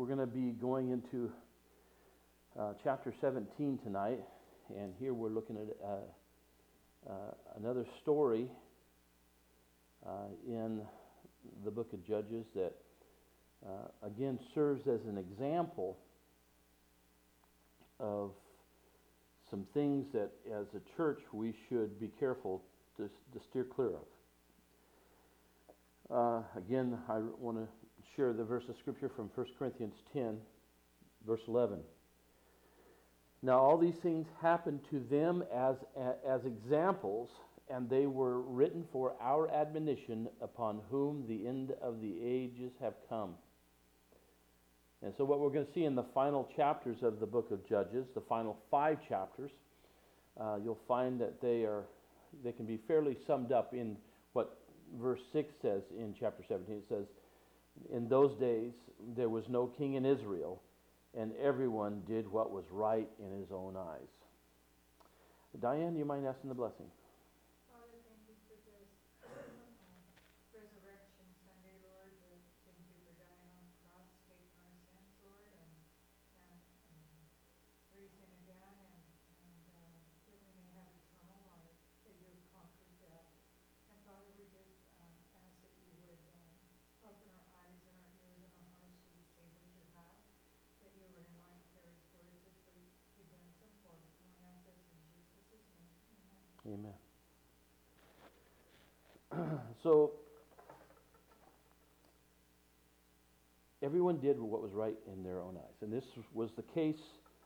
We're going to be going into chapter 17 tonight, and here we're looking at another story in the book of Judges that again serves as an example of some things that as a church we should be careful to steer clear of. Again, I want to share the verse of Scripture from 1 Corinthians 10, verse 11. Now all these things happened to them as examples, and they were written for our admonition, upon whom the end of the ages have come. And so what we're going to see in the final chapters of the book of Judges, the final 5 chapters, you'll find that they can be fairly summed up in what verse 6 says in chapter 17. It says, "In those days there was no king in Israel, and everyone did what was right in his own eyes." Diane, you mind asking the blessing? Father, thank you for this Resurrection Sunday, Lord. Thank you for dying on the cross, taking our sins, Lord, and raising again, and that we may have eternal life, that you have conquered death. And Father, we just ask that you would open our eyes and our ears and our hearts to receive what you have, that you would enlighten Terry's words as we begin some forth. And we ask this in Jesus' name. Amen. Amen. So, everyone did what was right in their own eyes. And this was the case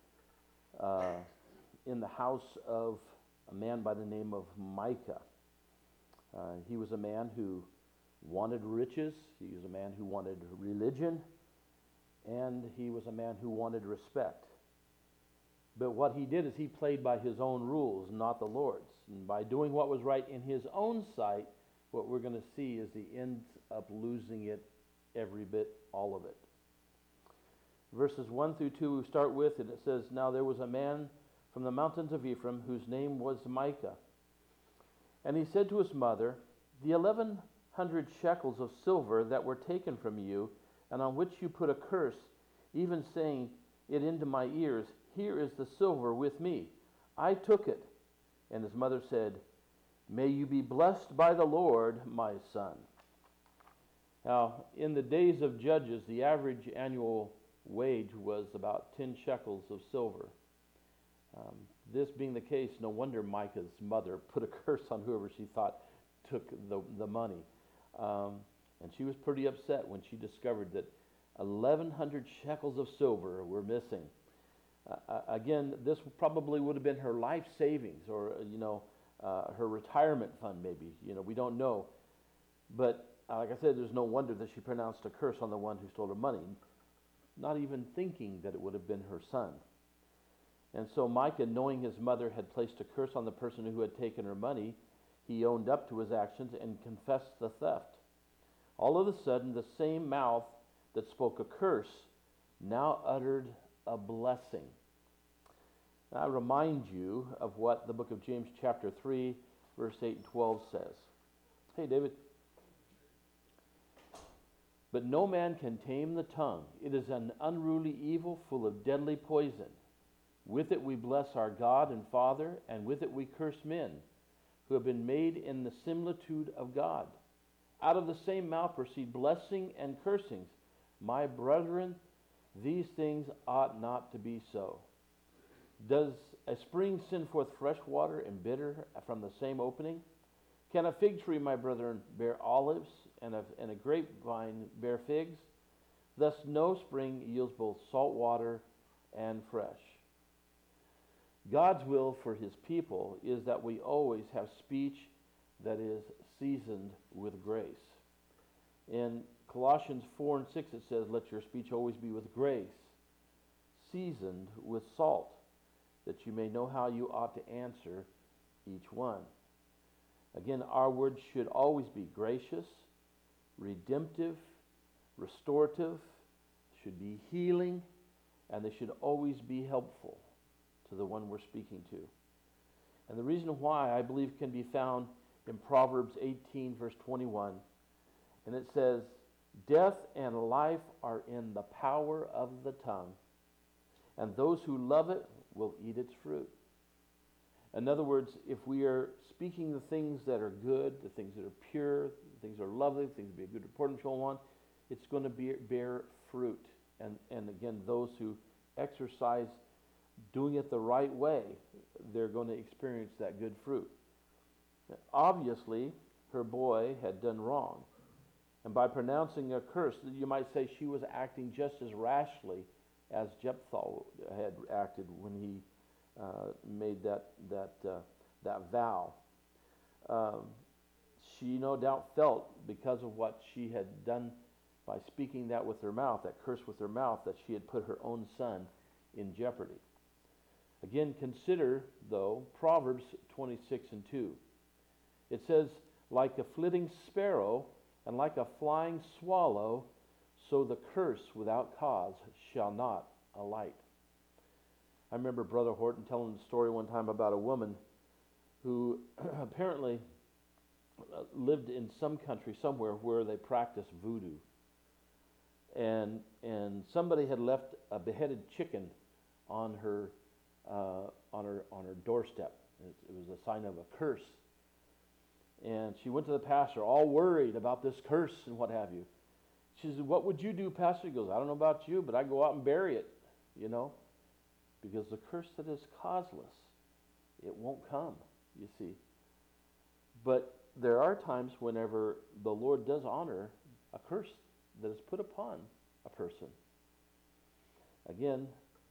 in the house of a man by the name of Micah. He was a man who wanted riches, he was a man who wanted religion, and he was a man who wanted respect. But what he did is he played by his own rules, not the Lord's. And by doing what was right in his own sight, what we're going to see is he ends up losing it, every bit, all of it. Verses 1 through 2 we start with, and it says, "Now there was a man from the mountains of Ephraim whose name was Micah. And he said to his mother, 'The 1,100 shekels of silver that were taken from you, and on which you put a curse, even saying it into my ears, here is the silver with me. I took it.' And his mother said, 'May you be blessed by the Lord, my son.'" Now, in the days of Judges, the average annual wage was about 10 shekels of silver. This being the case, no wonder Micah's mother put a curse on whoever she thought took the money. And she was pretty upset when she discovered that 1,100 shekels of silver were missing. Again, this probably would have been her life savings, or her retirement fund maybe. We don't know. But like I said, there's no wonder that she pronounced a curse on the one who stole her money, not even thinking that it would have been her son. And so Micah, knowing his mother had placed a curse on the person who had taken her money, he owned up to his actions and confessed the theft. All of a sudden, the same mouth that spoke a curse now uttered a blessing. Now, I remind you of what the book of James chapter 3, verse 8 and 12 says. Hey, David. "But no man can tame the tongue. It is an unruly evil full of deadly poison. With it we bless our God and Father, and with it we curse men who have been made in the similitude of God. Out of the same mouth proceed blessing and cursings. My brethren, these things ought not to be so. Does a spring send forth fresh water and bitter from the same opening? Can a fig tree, my brethren, bear olives, and a grapevine bear figs? Thus no spring yields both salt water and fresh." God's will for his people is that we always have speech that is seasoned with grace. In Colossians 4 and 6 it says, "Let your speech always be with grace, seasoned with salt, that you may know how you ought to answer each one." Again, our words should always be gracious, redemptive, restorative, should be healing, and they should always be helpful to the one we're speaking to. And the reason why, I believe, can be found in Proverbs 18, verse 21. And it says, Death and life are in the power of the tongue, and those who love it will eat its fruit. In other words, if we are speaking the things that are good, the things that are pure, the things that are lovely, the things that be a good report and so on, it's going to bear fruit. And again, those who exercise doing it the right way, they're going to experience that good fruit. Obviously, her boy had done wrong. And by pronouncing a curse, you might say she was acting just as rashly as Jephthah had acted when he made that vow. She no doubt felt, because of what she had done by speaking that with her mouth, that curse with her mouth, that she had put her own son in jeopardy. Again, consider, though, Proverbs 26:2. It says, like a flitting sparrow and like a flying swallow, so the curse without cause shall not alight. I remember Brother Horton telling the story one time about a woman who apparently lived in some country somewhere where they practiced voodoo. And somebody had left a beheaded chicken on her doorstep. It was a sign of a curse. And she went to the pastor, all worried about this curse and what have you. She said, "What would you do, Pastor?" He goes, "I don't know about you, but I go out and bury it, because the curse that is causeless, it won't come, you see." But there are times whenever the Lord does honor a curse that is put upon a person. Again,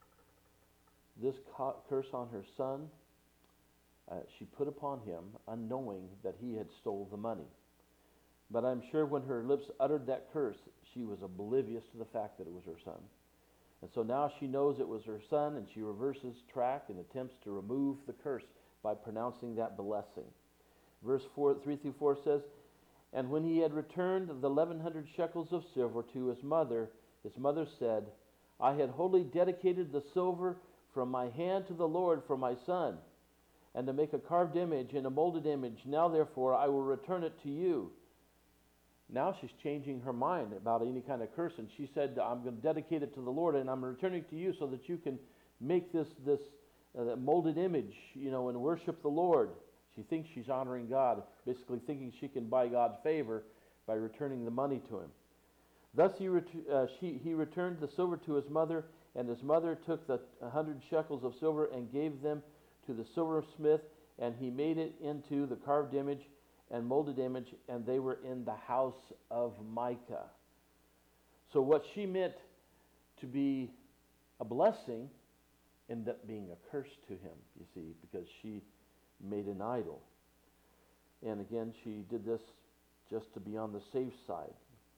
this curse on her son, she put upon him, unknowing that he had stole the money. But I'm sure when her lips uttered that curse, she was oblivious to the fact that it was her son. And so now she knows it was her son, and she reverses track and attempts to remove the curse by pronouncing that blessing. Verse 3-4 says, "And when he had returned the 1,100 shekels of silver to his mother said, 'I had wholly dedicated the silver from my hand to the Lord for my son, and to make a carved image and a molded image. Now therefore I will return it to you.'" Now she's changing her mind about any kind of curse, and she said, "I'm going to dedicate it to the Lord, and I'm returning it to you so that you can make this molded image, and worship the Lord." She thinks she's honoring God, basically thinking she can buy God's favor by returning the money to him. Thus he returned the silver to his mother, and his mother took the 100 shekels of silver and gave them to the silversmith, and he made it into the carved image and molded image, and they were in the house of Micah. So what she meant to be a blessing ended up being a curse to him, you see, because she made an idol. And again, she did this just to be on the safe side.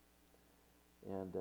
And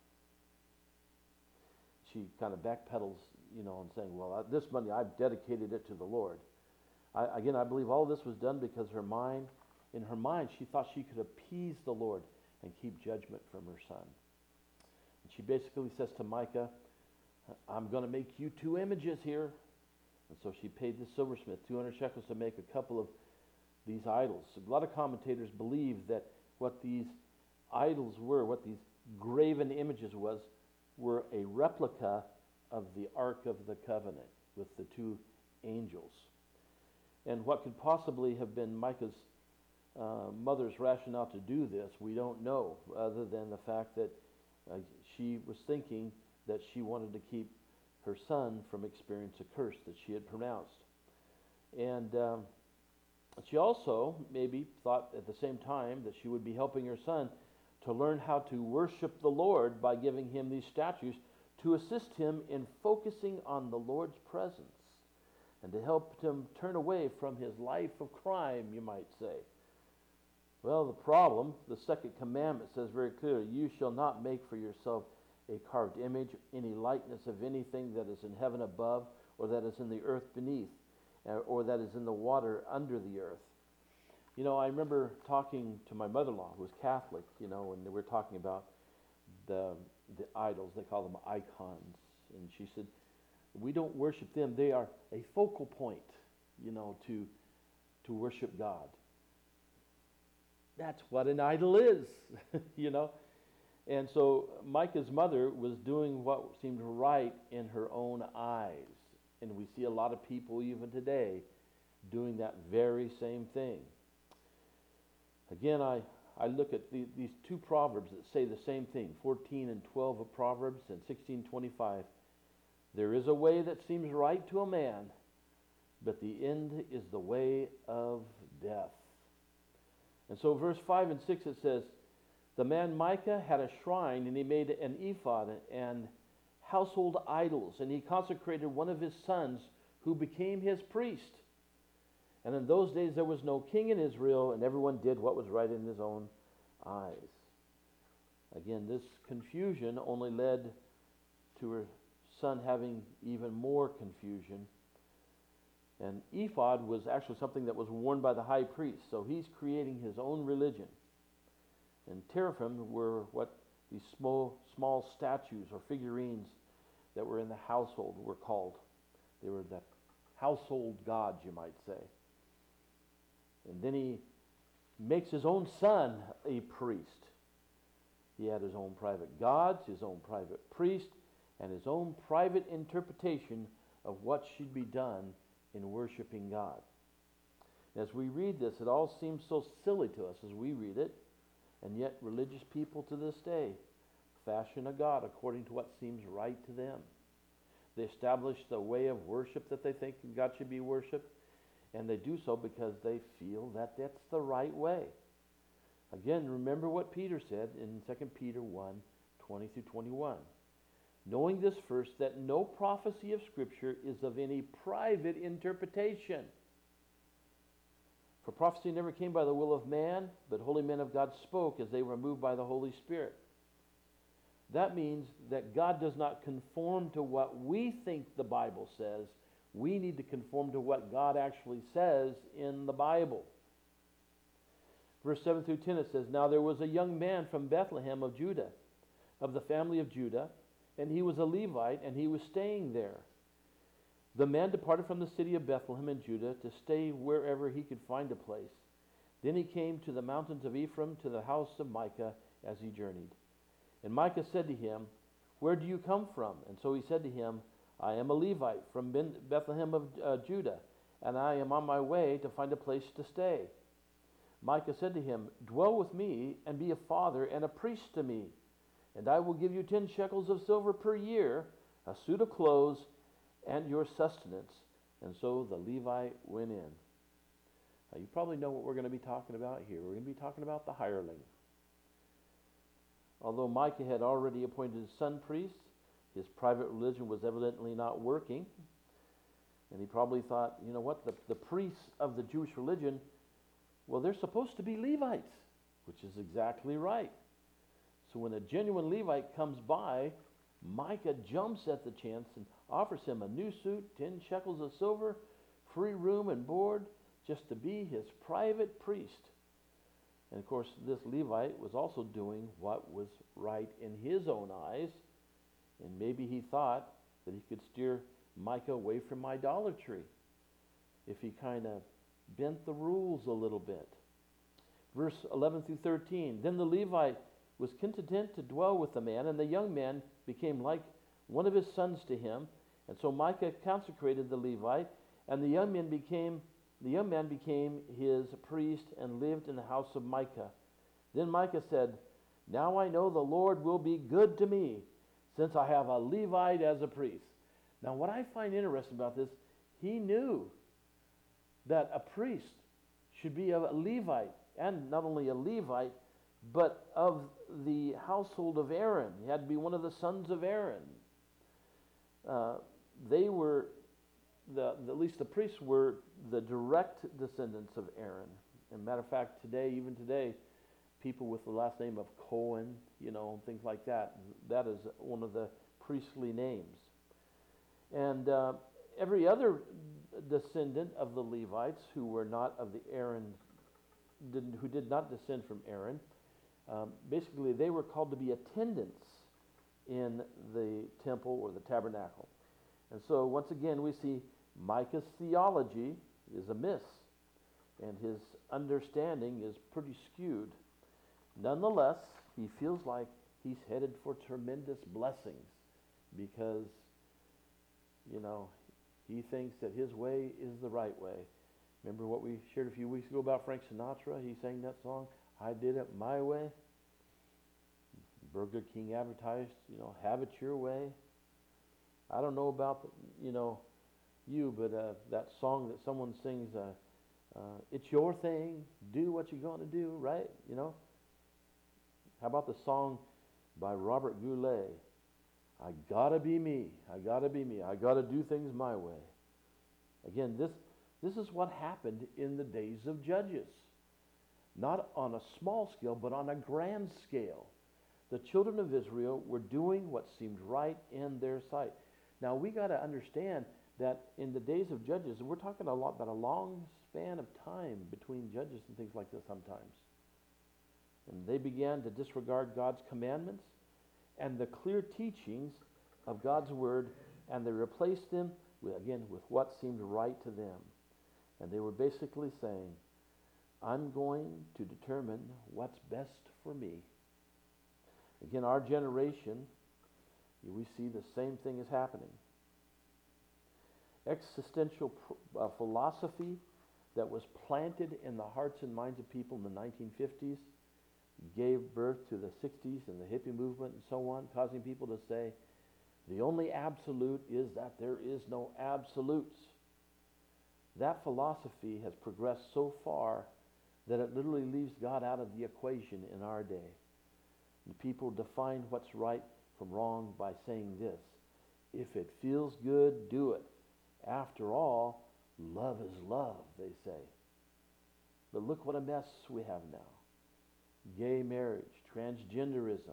she kind of backpedals, and saying, "Well, this money, I've dedicated it to the Lord." I believe all this was done because in her mind, she thought she could appease the Lord and keep judgment from her son. And she basically says to Micah, "I'm going to make you 2 images here." And so she paid the silversmith 200 shekels to make a couple of these idols. A lot of commentators believe that what these idols were, what these graven images were a replica of the Ark of the Covenant with the 2 angels. And what could possibly have been Micah's mother's rationale to do this, we don't know, other than the fact that she was thinking that she wanted to keep her son from experiencing a curse that she had pronounced. And she also maybe thought at the same time that she would be helping her son to learn how to worship the Lord by giving him these statues to assist him in focusing on the Lord's presence and to help him turn away from his life of crime, you might say. Well, the problem, the second commandment says very clearly, "You shall not make for yourself a carved image, any likeness of anything that is in heaven above, or that is in the earth beneath, or that is in the water under the earth." I remember talking to my mother-in-law, who was Catholic, and we were talking about the idols. They call them icons. And she said, "We don't worship them. They are a focal point, to worship God." That's what an idol is, And so Micah's mother was doing what seemed right in her own eyes. And we see a lot of people even today doing that very same thing. Again, I look at these two proverbs that say the same thing, 14 and 12 of Proverbs and 16:25. There is a way that seems right to a man, but the end is the way of death. And so verse 5 and 6 it says, the man Micah had a shrine, and he made an ephod and household idols, and he consecrated one of his sons who became his priest. And in those days there was no king in Israel, and everyone did what was right in his own eyes. Again, this confusion only led to her son having even more confusion. And ephod was actually something that was worn by the high priest, so he's creating his own religion. And teraphim were what these small statues or figurines that were in the household were called. They were the household gods, you might say. And then he makes his own son a priest. He had his own private gods, his own private priest, and his own private interpretation of what should be done in worshiping God. As we read this, it all seems so silly to us as we read it, and yet religious people to this day fashion a God according to what seems right to them. They establish the way of worship that they think God should be worshipped, and they do so because they feel that that's the right way. Again, remember what Peter said in 2 Peter 1:20 through 21. Knowing this first, that no prophecy of Scripture is of any private interpretation. For prophecy never came by the will of man, but holy men of God spoke as they were moved by the Holy Spirit. That means that God does not conform to what we think the Bible says. We need to conform to what God actually says in the Bible. Verse 7 through 10 it says, Now there was a young man from Bethlehem of Judah, of the family of Judah, and he was a Levite, and he was staying there. The man departed from the city of Bethlehem in Judah to stay wherever he could find a place. Then he came to the mountains of Ephraim, to the house of Micah, as he journeyed. And Micah said to him, Where do you come from? And so he said to him, I am a Levite from Bethlehem of Judah, and I am on my way to find a place to stay. Micah said to him, Dwell with me, and be a father and a priest to me, and I will give you 10 shekels of silver per year, a suit of clothes, and your sustenance. And so the Levite went in. Now, you probably know what we're going to be talking about here. We're going to be talking about the hireling. Although Micah had already appointed his son priests, his private religion was evidently not working. And he probably thought, you know what, the priests of the Jewish religion, well, they're supposed to be Levites, which is exactly right. So when a genuine Levite comes by, Micah jumps at the chance and offers him a new suit, 10 shekels of silver, free room and board, just to be his private priest. And of course, this Levite was also doing what was right in his own eyes, and maybe he thought that he could steer Micah away from idolatry if he kind of bent the rules a little bit. Verse 11 through 13, Then the Levite was content to dwell with the man, and the young man became like one of his sons to him. And so Micah consecrated the Levite, and the young man became his priest and lived in the house of Micah. Then Micah said, Now I know the Lord will be good to me, since I have a Levite as a priest. Now what I find interesting about this, he knew that a priest should be a Levite, and not only a Levite, but of the household of Aaron. He had to be one of the sons of Aaron. They were, at least the priests were the direct descendants of Aaron. As a matter of fact, even today, people with the last name of Cohen, things like that, that is one of the priestly names. And every other descendant of the Levites who were not of the Aaron, who did not descend from Aaron, basically they were called to be attendants in the temple or the tabernacle. And so once again we see Micah's theology is amiss, and his understanding is pretty skewed. Nonetheless, he feels like he's headed for tremendous blessings because, he thinks that his way is the right way. Remember what we shared a few weeks ago about Frank Sinatra? He sang that song, I Did It My Way. Burger King advertised, have it your way. I don't know about, you, but that song that someone sings, it's your thing, do what you're going to do, right? How about the song by Robert Goulet, I gotta be me, I gotta be me, I gotta do things my way. Again, this is what happened in the days of Judges. Not on a small scale, but on a grand scale. The children of Israel were doing what seemed right in their sight. Now we got to understand that in the days of Judges, we're talking about a long span of time between Judges and things like this sometimes. And they began to disregard God's commandments and the clear teachings of God's word, and they replaced them with what seemed right to them. And they were basically saying, I'm going to determine what's best for me. Again, our generation, we see the same thing is happening. Existential philosophy that was planted in the hearts and minds of people in the 1950s gave birth to the 60s and the hippie movement and so on, causing people to say, the only absolute is that there is no absolutes. That philosophy has progressed so far that it literally leaves God out of the equation in our day. And people define what's right from wrong by saying this, if it feels good, do it. After all, love is love, they say. But look what a mess we have now. Gay marriage, transgenderism,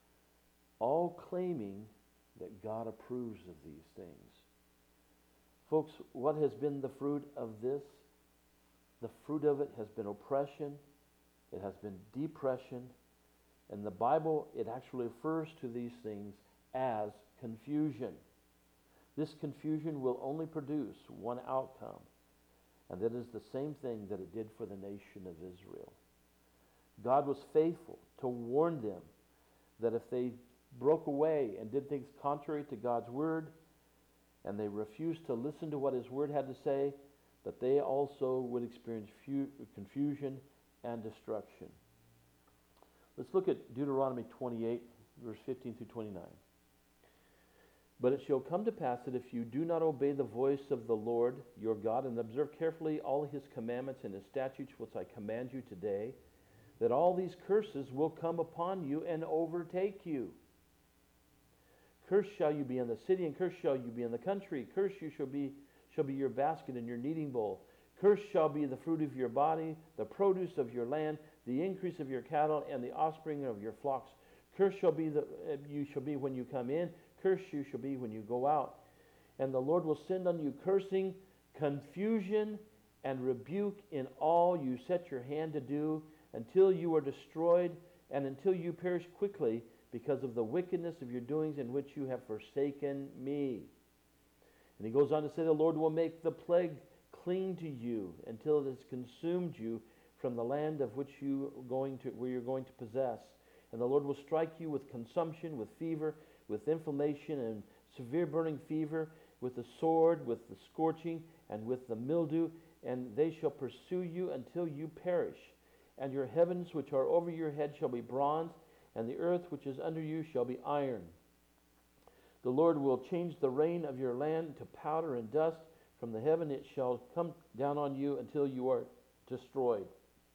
all claiming that God approves of these things. Folks, what has been the fruit of this? The fruit of it has been oppression, it has been depression, and the Bible, it actually refers to these things as confusion. This confusion will only produce one outcome, and that is the same thing that it did for the nation of Israel. God was faithful to warn them that if they broke away and did things contrary to God's word, and they refused to listen to what his word had to say, that they also would experience confusion and destruction. Let's look at Deuteronomy 28, verse 15 through 29. But it shall come to pass that if you do not obey the voice of the Lord your God, and observe carefully all his commandments and his statutes which I command you today, that all these curses will come upon you and overtake you. Cursed shall you be in the city, and cursed shall you be in the country. Cursed you shall be your basket and your kneading bowl. Cursed shall be the fruit of your body, the produce of your land, the increase of your cattle, and the offspring of your flocks. Cursed shall be you shall be when you come in. Cursed you shall be when you go out. And the Lord will send on you cursing, confusion, and rebuke in all you set your hand to do, until you are destroyed, and until you perish quickly, because of the wickedness of your doings in which you have forsaken me. And he goes on to say, the Lord will make the plague cling to you until it has consumed you from the land of which where you're going to possess. And the Lord will strike you with consumption, with fever, with inflammation, and severe burning fever, with the sword, with the scorching, and with the mildew, and they shall pursue you until you perish. And your heavens which are over your head shall be bronze, and the earth which is under you shall be iron. The Lord will change the rain of your land to powder and dust. From the heaven it shall come down on you until you are destroyed.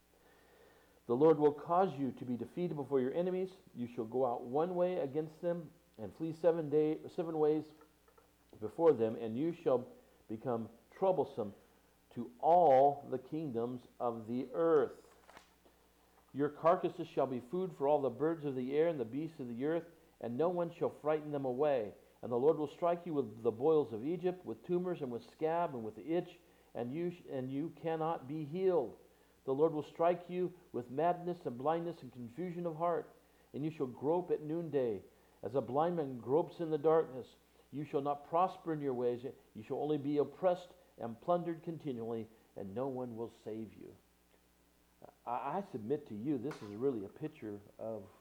The Lord will cause you to be defeated before your enemies. You shall go out one way against them, and flee 7 ways before them, and you shall become troublesome to all the kingdoms of the earth. Your carcasses shall be food for all the birds of the air and the beasts of the earth, and no one shall frighten them away. And the Lord will strike you with the boils of Egypt, with tumors and with scab and with the itch, and you cannot be healed. The Lord will strike you with madness and blindness and confusion of heart, and you shall grope at noonday, as a blind man gropes in the darkness. You shall not prosper in your ways. You shall only be oppressed and plundered continually, and no one will save you. I submit to you, this is really a picture of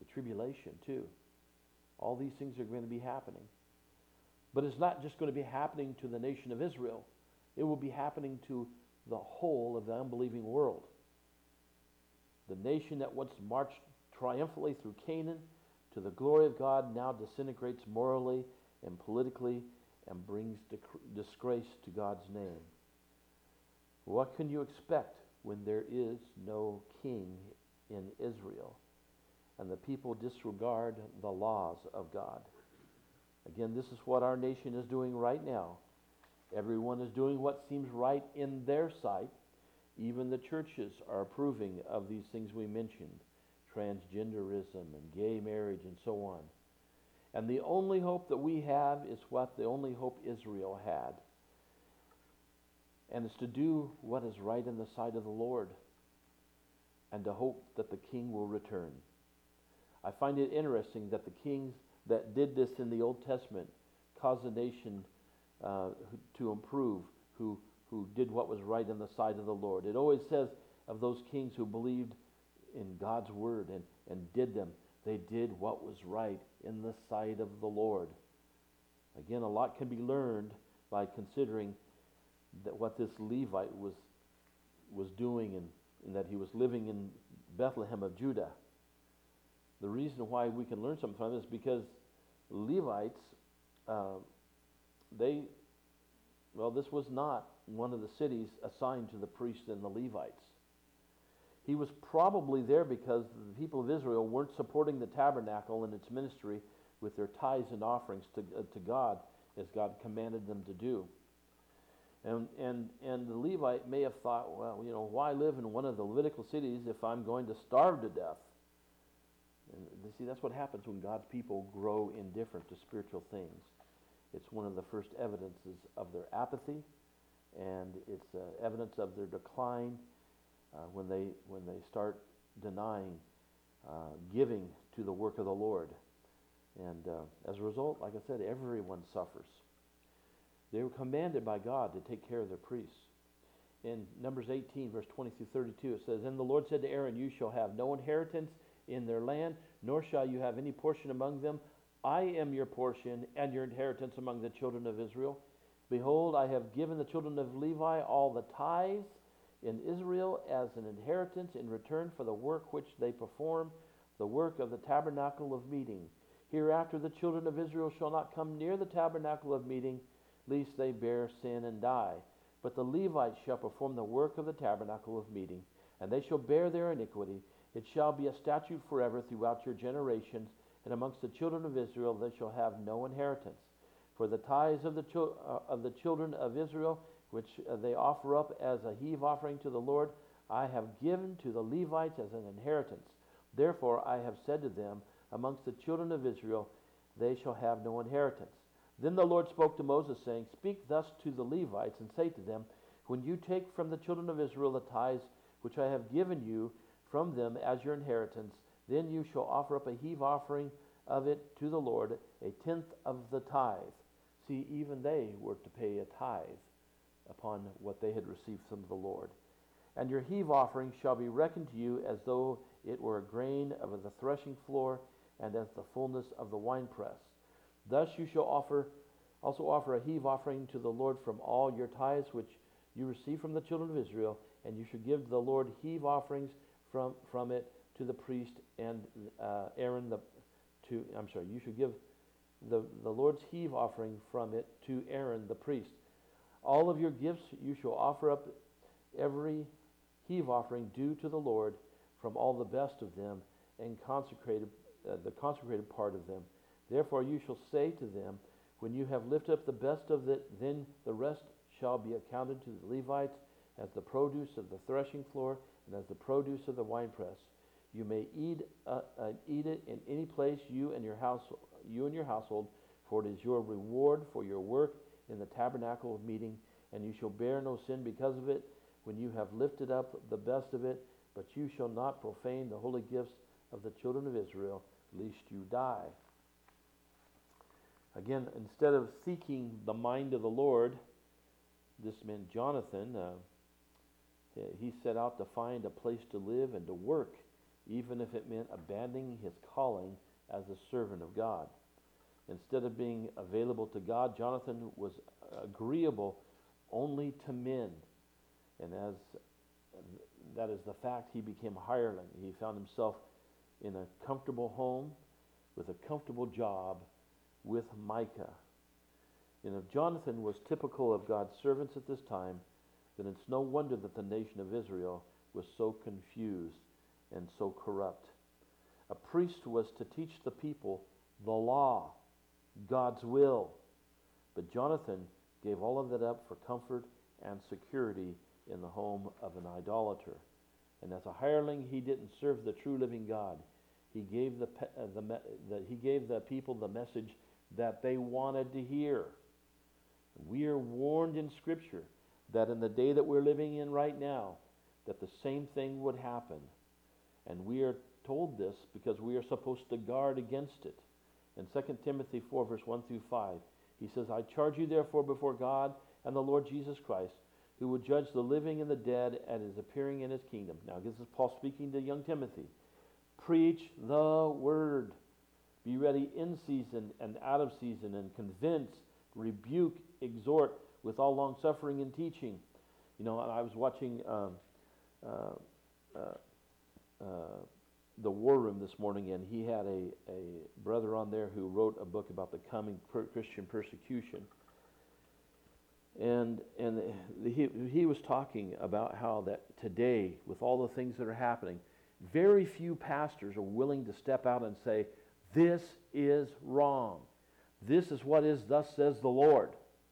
the tribulation too. All these things are going to be happening. But it's not just going to be happening to the nation of Israel. It will be happening to the whole of the unbelieving world. The nation that once marched triumphantly through Canaan to the glory of God now disintegrates morally and politically and brings disgrace to God's name. What can you expect when there is no king in Israel and the people disregard the laws of God? Again, this is what our nation is doing right now. Everyone is doing what seems right in their sight. Even the churches are approving of these things we mentioned, transgenderism and gay marriage and so on. And the only hope that we have is what the only hope Israel had. And it's to do what is right in the sight of the Lord and to hope that the king will return. I find it interesting that the kings that did this in the Old Testament caused the nation to improve, who did what was right in the sight of the Lord. It always says of those kings who believed in God's word and did them, they did what was right in the sight of the Lord. Again, a lot can be learned by considering that what this Levite was doing and that he was living in Bethlehem of Judah. The reason why we can learn something from this is because Levites, this was not one of the cities assigned to the priests and the Levites. He was probably there because the people of Israel weren't supporting the tabernacle and its ministry with their tithes and offerings to God as God commanded them to do. And the Levite may have thought, well, why live in one of the Levitical cities if I'm going to starve to death? And you see, that's what happens when God's people grow indifferent to spiritual things. It's one of the first evidences of their apathy, and it's evidence of their decline when they start denying giving to the work of the Lord. And as a result, like I said, everyone suffers. They were commanded by God to take care of their priests. In Numbers 18, verse 20 through 32, it says, "And the Lord said to Aaron, you shall have no inheritance in their land, nor shall you have any portion among them. I am your portion and your inheritance among the children of Israel. Behold, I have given the children of Levi all the tithes in Israel as an inheritance in return for the work which they perform, the work of the tabernacle of meeting. Hereafter the children of Israel shall not come near the tabernacle of meeting, lest they bear sin and die. But the Levites shall perform the work of the tabernacle of meeting, and they shall bear their iniquity. It shall be a statute forever throughout your generations, and amongst the children of Israel they shall have no inheritance. For the tithes of the children of Israel, which they offer up as a heave offering to the Lord, I have given to the Levites as an inheritance. Therefore I have said to them, amongst the children of Israel they shall have no inheritance. Then the Lord spoke to Moses, saying, Speak thus to the Levites, and say to them, When you take from the children of Israel the tithes which I have given you from them as your inheritance, then you shall offer up a heave offering of it to the Lord, a tenth of the tithe. See, even they were to pay a tithe upon what they had received from the Lord. And your heave offering shall be reckoned to you as though it were a grain of the threshing floor, and as the fullness of the winepress. Thus you shall also offer a heave offering to the Lord from all your tithes which you receive from the children of Israel, and you should give the Lord heave offerings from it to the priest and Aaron you should give the Lord's heave offering from it to Aaron the priest. All of your gifts you shall offer up, every heave offering due to the Lord from all the best of them, and the consecrated part of them. Therefore you shall say to them, when you have lifted up the best of it, then the rest shall be accounted to the Levites as the produce of the threshing floor and as the produce of the winepress. You may eat it in any place, you and your household, for it is your reward for your work in the tabernacle of meeting, and you shall bear no sin because of it when you have lifted up the best of it, but you shall not profane the holy gifts of the children of Israel, lest you die. Again, instead of seeking the mind of the Lord, this man Jonathan, he set out to find a place to live and to work even if it meant abandoning his calling as a servant of God. Instead of being available to God, Jonathan was agreeable only to men. And as that is the fact, he became a hireling. He found himself in a comfortable home with a comfortable job with Micah. Jonathan was typical of God's servants at this time, then it's no wonder that the nation of Israel was so confused and so corrupt. A priest was to teach the people the law, God's will. But Jonathan gave all of that up for comfort and security in the home of an idolater. And as a hireling, he didn't serve the true living God. He gave he gave the people the message that they wanted to hear. We are warned in Scripture that in the day that we're living in right now, that the same thing would happen. And we are told this because we are supposed to guard against it. In 2 Timothy 4, verse 1 through 5, he says, I charge you therefore before God and the Lord Jesus Christ, who will judge the living and the dead at his appearing in his kingdom. Now, this is Paul speaking to young Timothy. Preach the word. Be ready in season and out of season, and convince, rebuke, exhort with all long suffering and teaching. And I was watching the War Room this morning, and he had a brother on there who wrote a book about the coming Christian persecution. And he was talking about how that today, with all the things that are happening, very few pastors are willing to step out and say, this is wrong. This is what is, thus says the Lord.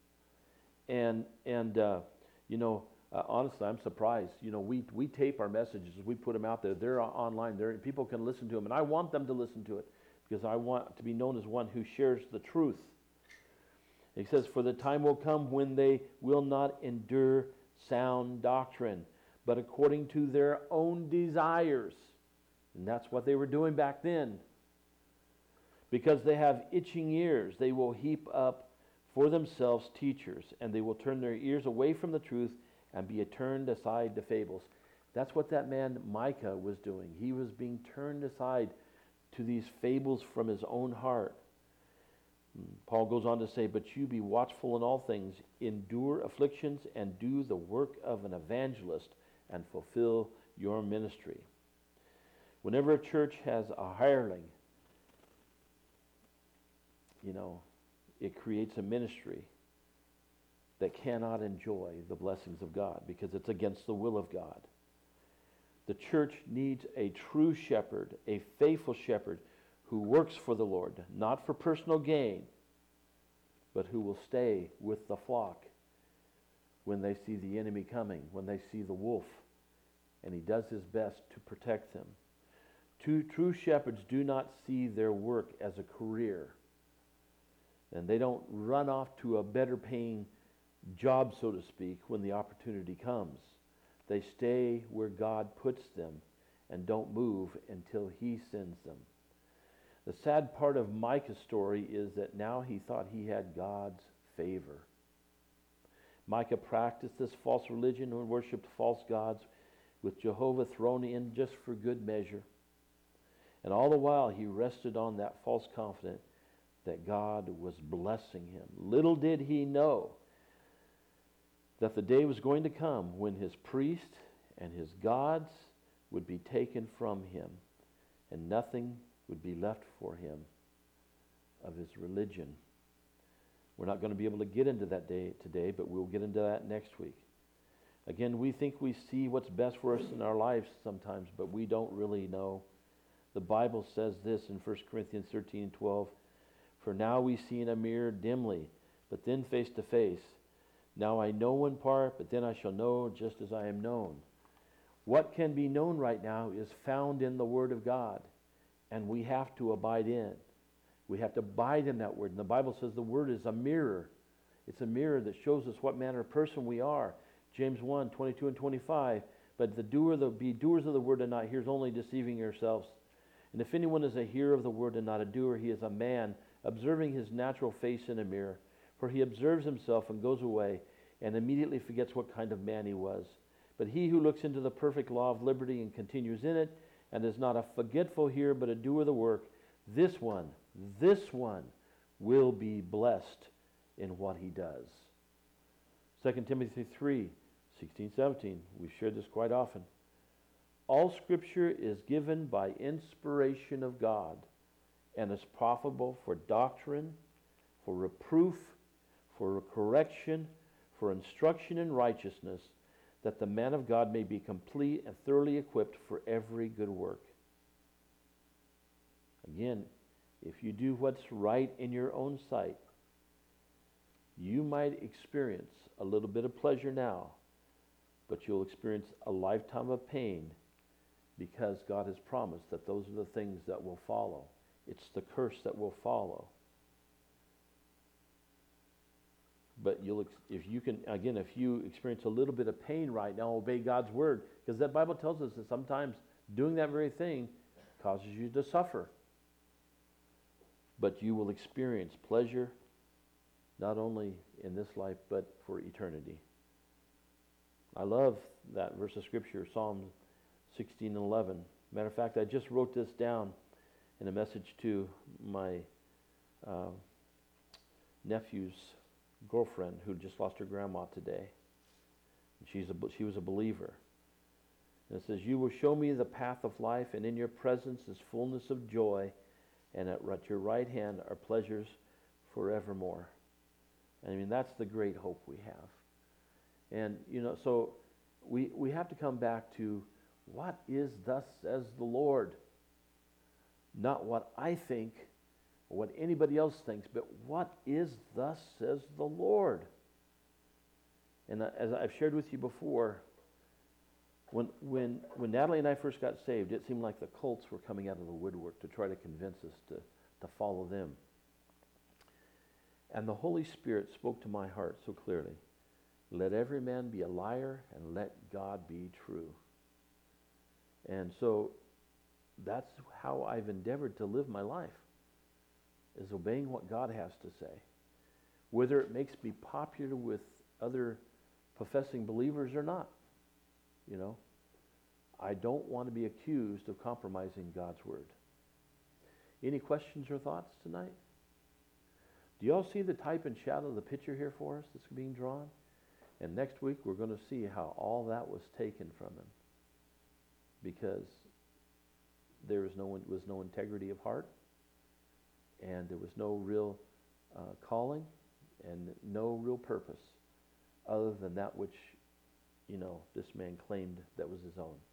Honestly, I'm surprised. We tape our messages, we put them out there. They're online. People can listen to them, and I want them to listen to it because I want to be known as one who shares the truth. He says, for the time will come when they will not endure sound doctrine, but according to their own desires. And that's what they were doing back then. Because they have itching ears, they will heap up for themselves teachers, and they will turn their ears away from the truth and be turned aside to fables. That's what that man Micah was doing. He was being turned aside to these fables from his own heart. Paul goes on to say, but you be watchful in all things, endure afflictions, and do the work of an evangelist, and fulfill your ministry. Whenever a church has a hireling, it creates a ministry that cannot enjoy the blessings of God because it's against the will of God. The church needs a true shepherd, a faithful shepherd who works for the Lord, not for personal gain, but who will stay with the flock when they see the enemy coming, when they see the wolf, and he does his best to protect them. True shepherds do not see their work as a career, and they don't run off to a better paying job, so to speak, when the opportunity comes. They stay where God puts them and don't move until he sends them. The sad part of Micah's story is that now he thought he had God's favor. Micah practiced this false religion and worshipped false gods with Jehovah thrown in just for good measure. And all the while he rested on that false confidence that God was blessing him. Little did he know that the day was going to come when his priest and his gods would be taken from him, and nothing would be left for him of his religion. We're not going to be able to get into that day today, but we'll get into that next week. Again, we think we see what's best for us in our lives sometimes, but we don't really know. The Bible says this in 1 Corinthians 13:12, for now we see in a mirror dimly, but then face to face. Now I know in part, but then I shall know just as I am known. What can be known right now is found in the Word of God, and we have to abide in. We have to abide in that Word. And the Bible says the Word is a mirror. It's a mirror that shows us what manner of person we are. James 1:22 and 25. But be doers of the Word and not hearers only, deceiving yourselves. And if anyone is a hearer of the Word and not a doer, he is a man observing his natural face in a mirror. For he observes himself and goes away and immediately forgets what kind of man he was. But he who looks into the perfect law of liberty and continues in it, and is not a forgetful hearer, but a doer of the work, this one will be blessed in what he does. 2 Timothy 3:16-17. We've shared this quite often. All Scripture is given by inspiration of God and is profitable for doctrine, for reproof, for correction, for instruction in righteousness, that the man of God may be complete and thoroughly equipped for every good work. Again, if you do what's right in your own sight, you might experience a little bit of pleasure now, but you'll experience a lifetime of pain, because God has promised that those are the things that will follow. It's the curse that will follow. But if you experience a little bit of pain right now, obey God's word, because that Bible tells us that sometimes doing that very thing causes you to suffer. But you will experience pleasure not only in this life, but for eternity. I love that verse of Scripture, Psalm 16:11. Matter of fact, I just wrote this down in a message to my nephew's girlfriend who just lost her grandma today. She was a believer. And it says, "You will show me the path of life, and in your presence is fullness of joy, and at your right hand are pleasures forevermore." I mean, that's the great hope we have. And, so we have to come back to what is thus says the Lord. Not what I think or what anybody else thinks, but what is thus says the Lord. And as I've shared with you before, when Natalie and I first got saved, it seemed like the cults were coming out of the woodwork to try to convince us to follow them. And the Holy Spirit spoke to my heart so clearly. Let every man be a liar, and let God be true. And so that's how I've endeavored to live my life, is obeying what God has to say. Whether it makes me popular with other professing believers or not. I don't want to be accused of compromising God's word. Any questions or thoughts tonight? Do you all see the type and shadow of the picture here for us that's being drawn? And next week we're going to see how all that was taken from him, because there was no integrity of heart, and there was no real calling, and no real purpose other than that which this man claimed that was his own.